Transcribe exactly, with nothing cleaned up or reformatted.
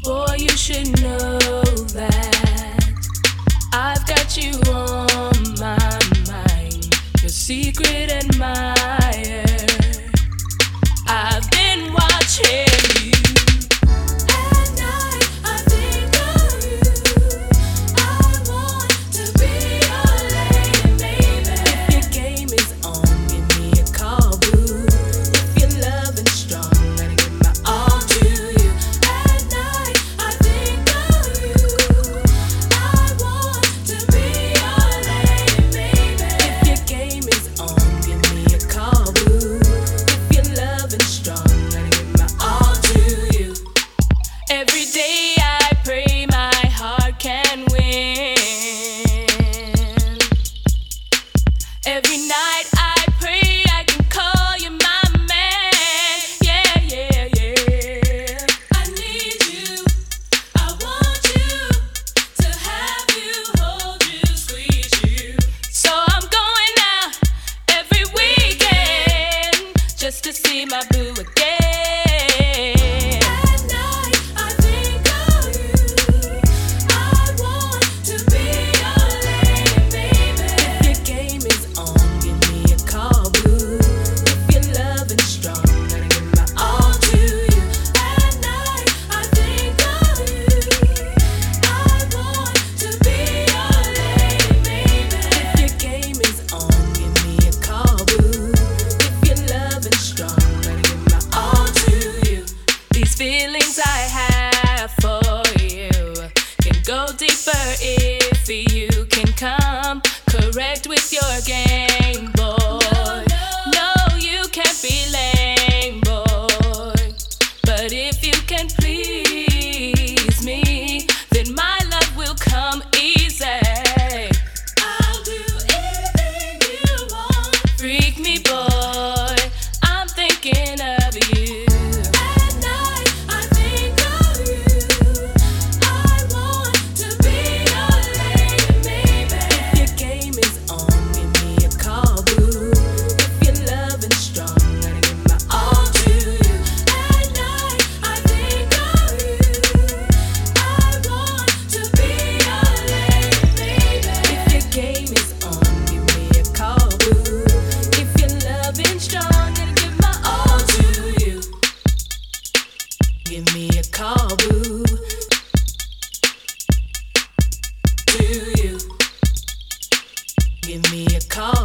Boy, you should know that I've got you on my mind, your secret admirer. I've been watching you. At night, I think of you. I want to be your lady, baby. If your game is on, give me a call, boo. If you're loving strong, gotta give my all to you. At night, I think of you. I want to be your lady, baby. If your game is on, give me a call, boo. If you're loving strong, gotta give my all to you. Every day I pray my heart can win. Every night I pray I can call you my man. Yeah, yeah, yeah. I need you. I want you to have you, hold you, squeeze you. So I'm going out every weekend just to see my boo again. At night I think of you. I want to be your lady, baby. If your game is on, give me a call, boo. If you're loving strong, gotta give my all to you. At night I think of you. I want to be your lady, baby. If your game is on, give me a call, boo. If you're loving strong, gotta give my all to you. These feelings I have for you can go deeper if you can come correct with your game, boy. No, you can't be lame, boy. But if you can please me, then my love will come easy. I'll do anything you want. Freak me, boy. I'm thinking of you. At night, I think of you. I want to be your lady, baby. If your game is on, give me a call, boo. If you're loving strong, gotta give my all to you. At night, I think of you. I want to be your lady, baby. If your game is on, give me a call, boo. If you're loving strong, gotta give my all to you. Give me a call, boo. To you. Give me a call.